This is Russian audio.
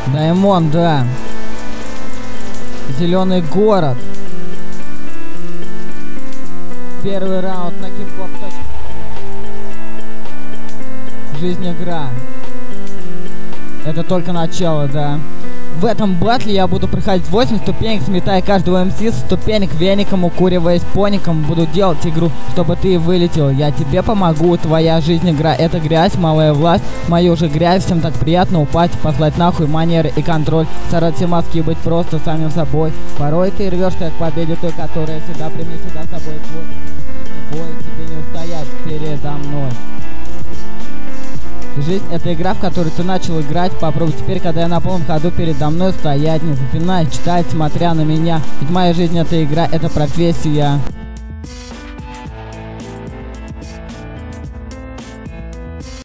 Даймон, да. Зеленый город. Первый раунд на кипоп. Жизнь игра. Это только начало, да. В этом батле я буду проходить 8 ступенек, сметая каждого МС с ступенек веником, укуриваясь поником. Буду делать игру, чтобы ты вылетел. Я тебе помогу, твоя жизнь игра. Это грязь, малая власть, мою же грязь. Всем так приятно упасть, послать нахуй манеры и контроль. Стараться маски быть просто самим собой. Порой ты рвешься к победе той, которая всегда прими всегда с собой твой. Бой, тебе не устоять передо мной. Жизнь — это игра, в которую ты начал играть. Попробуй теперь, когда я на полном ходу передо мной стоять, не запинаясь, читать, смотря на меня. Ведь моя жизнь — это игра, это профессия.